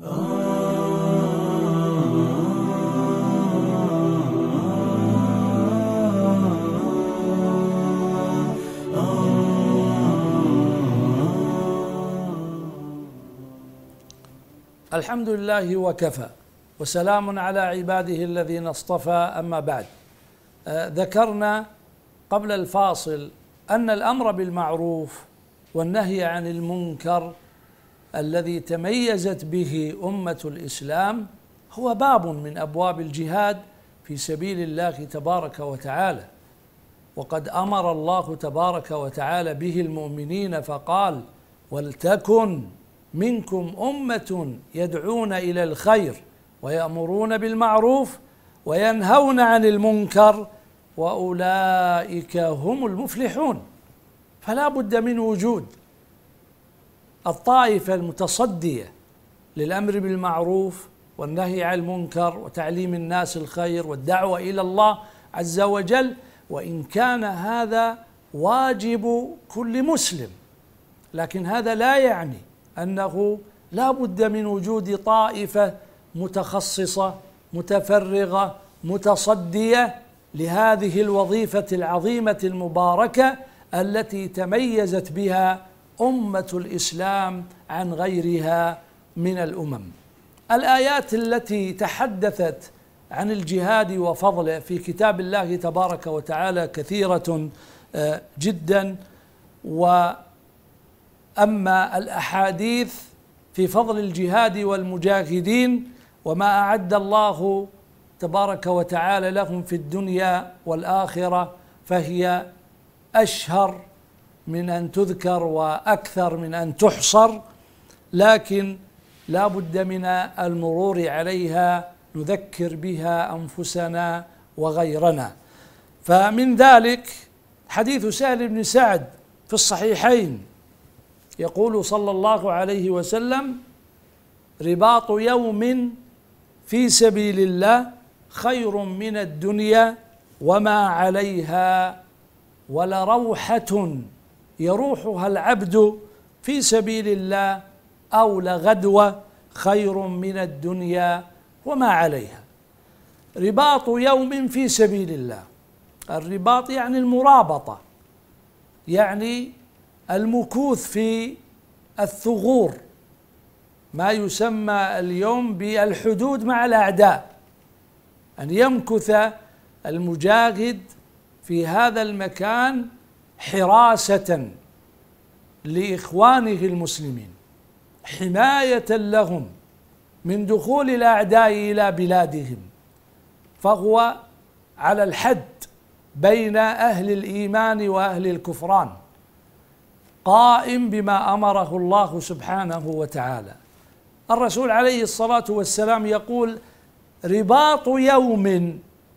الحمد لله وكفى، وسلام على عباده الذين اصطفى. أما بعد، ذكرنا قبل الفاصل أن الأمر بالمعروف والنهي عن المنكر الذي تميزت به أمة الإسلام هو باب من أبواب الجهاد في سبيل الله تبارك وتعالى. وقد أمر الله تبارك وتعالى به المؤمنين فقال: ولتكن منكم أمة يدعون إلى الخير ويأمرون بالمعروف وينهون عن المنكر وأولئك هم المفلحون. فلا بد من وجود الطائفة المتصدية للأمر بالمعروف والنهي عن المنكر وتعليم الناس الخير والدعوة إلى الله عز وجل، وإن كان هذا واجب كل مسلم، لكن هذا لا يعني أنه لا بد من وجود طائفة متخصصة متفرغة متصدية لهذه الوظيفة العظيمة المباركة التي تميزت بها أمة الإسلام عن غيرها من الأمم. الآيات التي تحدثت عن الجهاد وفضله في كتاب الله تبارك وتعالى كثيرة جدا، وأما الأحاديث في فضل الجهاد والمجاهدين وما أعد الله تبارك وتعالى لهم في الدنيا والآخرة فهي أشهر من أن تذكر وأكثر من أن تحصر، لكن لا بد من المرور عليها نذكر بها أنفسنا وغيرنا. فمن ذلك حديث سهل بن سعد في الصحيحين، يقول صلى الله عليه وسلم: رباط يوم في سبيل الله خير من الدنيا وما عليها، ولروحة يروحها العبد في سبيل الله أو لغدوة خير من الدنيا وما عليها. رباط يوم في سبيل الله، الرباط يعني المرابطة، يعني المكوث في الثغور، ما يسمى اليوم بالحدود مع الأعداء، أن يمكث المجاهد في هذا المكان حراسة لإخوانه المسلمين، حماية لهم من دخول الأعداء إلى بلادهم، فهو على الحد بين أهل الإيمان وأهل الكفران، قائم بما أمره الله سبحانه وتعالى. الرسول عليه الصلاة والسلام يقول: رباط يوم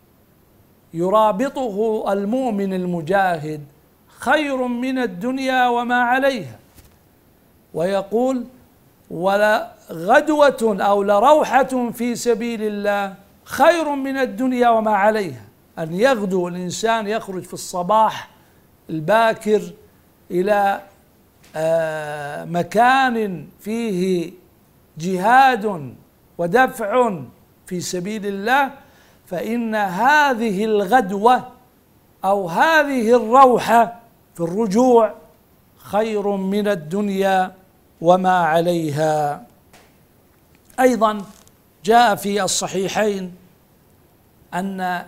يرابطه المؤمن المجاهد خير من الدنيا وما عليها، ويقول: ولا غدوة أو لروحة في سبيل الله خير من الدنيا وما عليها. أن يغدو الإنسان، يخرج في الصباح الباكر إلى مكان فيه جهاد ودفع في سبيل الله، فإن هذه الغدوة أو هذه الروحة في الرجوع خير من الدنيا وما عليها. أيضا جاء في الصحيحين أن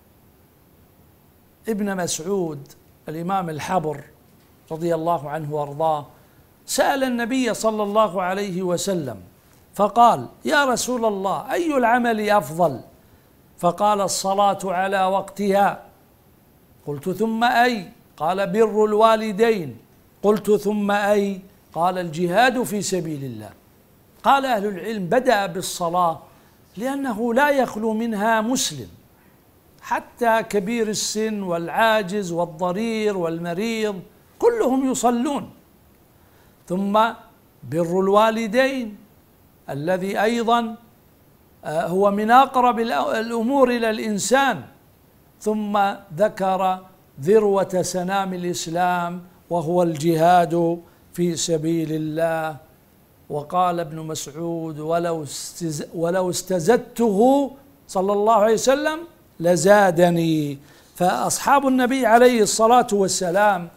ابن مسعود الإمام الحبر رضي الله عنه وارضاه سأل النبي صلى الله عليه وسلم فقال: يا رسول الله، أي العمل أفضل؟ فقال: الصلاة على وقتها. قلت: ثم أي؟ قال: بر الوالدين. قلت: ثم أي؟ قال: الجهاد في سبيل الله. قال أهل العلم: بدأ بالصلاة لأنه لا يخلو منها مسلم، حتى كبير السن والعاجز والضرير والمريض كلهم يصلون. ثم بر الوالدين الذي أيضا هو من أقرب الأمور إلى الإنسان. ثم ذكر ذروة سنام الإسلام وهو الجهاد في سبيل الله. وقال ابن مسعود: ولو استزدته صلى الله عليه وسلم لزادني. فأصحاب النبي عليه الصلاة والسلام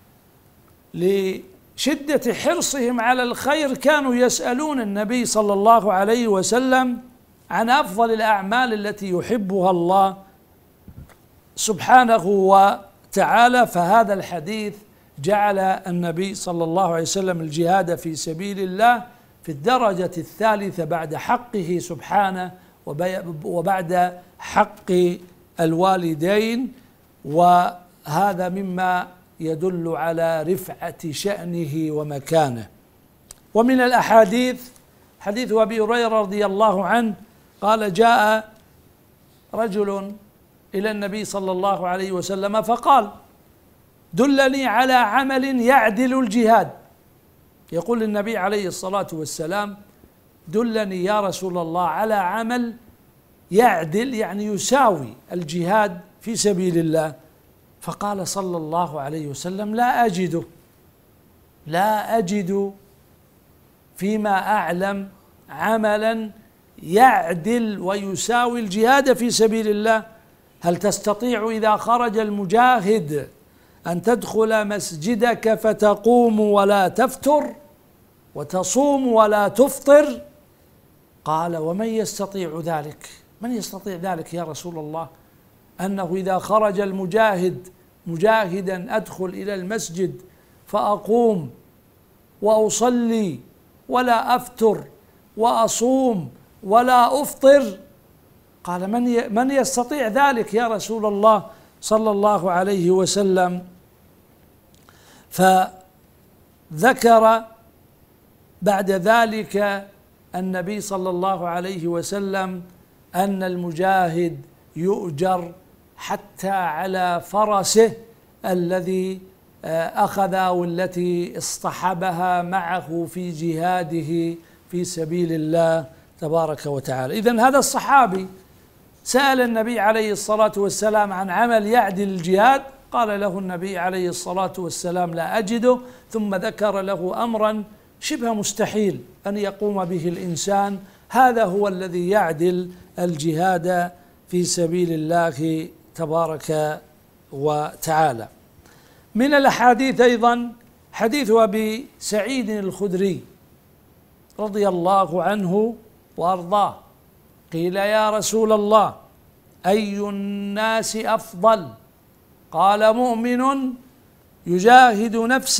لشدة حرصهم على الخير كانوا يسألون النبي صلى الله عليه وسلم عن أفضل الأعمال التي يحبها الله سبحانه وتعالى. فهذا الحديث جعل النبي صلى الله عليه وسلم الجهاد في سبيل الله في الدرجة الثالثة بعد حقه سبحانه وبعد حق الوالدين، وهذا مما يدل على رفعة شأنه ومكانه. ومن الأحاديث حديث أبي هريرة رضي الله عنه قال: جاء رجل إلى النبي صلى الله عليه وسلم فقال: دلني على عمل يعدل الجهاد. يقول النبي عليه الصلاة والسلام: دلني يا رسول الله على عمل يعدل، يعني يساوي الجهاد في سبيل الله. فقال صلى الله عليه وسلم: لا أجد فيما أعلم عملا يعدل ويساوي الجهاد في سبيل الله. هل تستطيع إذا خرج المجاهد أن تدخل مسجدك فتقوم ولا تفتر وتصوم ولا تفطر؟ قال: ومن يستطيع ذلك؟ من يستطيع ذلك يا رسول الله؟ أنه إذا خرج المجاهد مجاهدا أدخل إلى المسجد فأقوم وأصلي ولا أفتر وأصوم ولا أفطر؟ قال: من يستطيع ذلك يا رسول الله صلى الله عليه وسلم؟ فذكر بعد ذلك النبي صلى الله عليه وسلم أن المجاهد يؤجر حتى على فرسه الذي أخذ والتي اصطحبها معه في جهاده في سبيل الله تبارك وتعالى. إذن هذا الصحابي سأل النبي عليه الصلاة والسلام عن عمل يعدل الجهاد، قال له النبي عليه الصلاة والسلام: لا أجده. ثم ذكر له أمرا شبه مستحيل أن يقوم به الإنسان، هذا هو الذي يعدل الجهاد في سبيل الله تبارك وتعالى. من الأحاديث أيضا حديث أبي سعيد الخدري رضي الله عنه وأرضاه قيل: يا رسول الله، أي الناس أفضل؟ قال: مؤمن يجاهد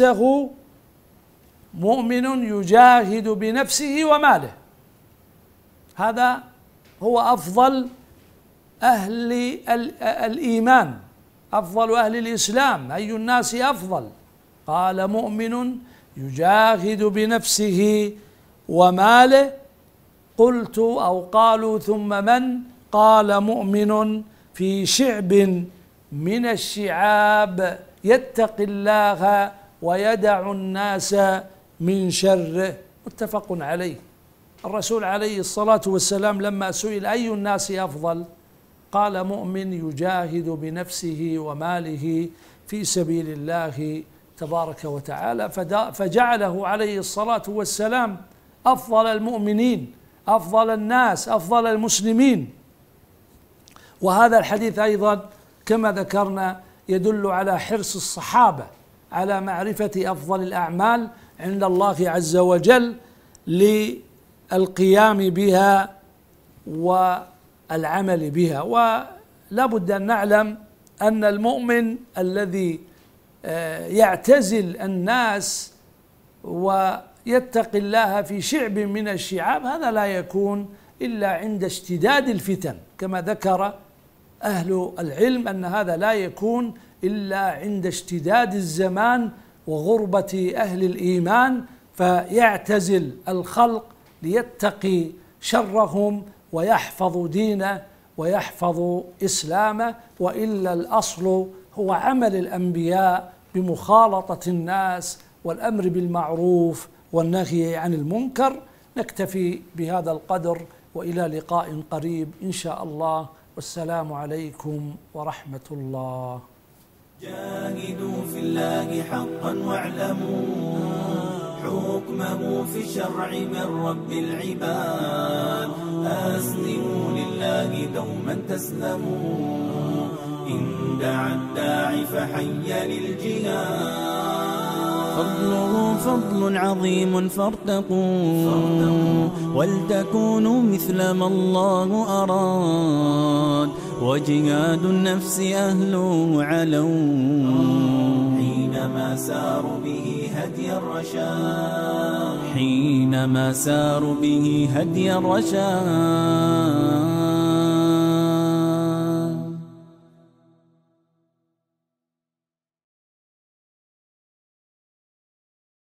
بنفسه وماله. هذا هو أفضل أهل الإيمان، أفضل أهل الإسلام. أي الناس أفضل؟ قال: مؤمن يجاهد بنفسه وماله. قلت أو قالوا: ثم من؟ قال: مؤمن في شعب من الشعاب يتقي الله ويدع الناس من شره. متفق عليه. الرسول عليه الصلاة والسلام لما سئل أي الناس أفضل قال: مؤمن يجاهد بنفسه وماله في سبيل الله تبارك وتعالى، فجعله عليه الصلاة والسلام أفضل المؤمنين، أفضل الناس، أفضل المسلمين. وهذا الحديث أيضا كما ذكرنا يدل على حرص الصحابة على معرفة أفضل الأعمال عند الله عز وجل للقيام بها والعمل بها. ولا بد أن نعلم أن المؤمن الذي يعتزل الناس ويتقي الله في شعب من الشعاب هذا لا يكون إلا عند اشتداد الفتن، كما ذكر أهل العلم أن هذا لا يكون إلا عند اشتداد الزمان وغربة أهل الإيمان، فيعتزل الخلق ليتقي شرهم ويحفظ دينه ويحفظ إسلامه. وإلا الأصل هو عمل الأنبياء بمخالطة الناس والأمر بالمعروف والنهي عن المنكر. نكتفي بهذا القدر، وإلى لقاء قريب إن شاء الله، والسلام عليكم ورحمة الله. جاهدوا في الله حقا واعلموا حكمه في الشرع من رب العباد. أسلموا لله دوما تسلموا، إن دعا الداعي فحي للجهاد. فضله فضل عظيم فارتقوا ولتكونوا مثل ما الله أراد. وجهاد النفس أهله علوا حينما ساروا به هدي الرشاد. حينما ساروا به هدي الرشاد.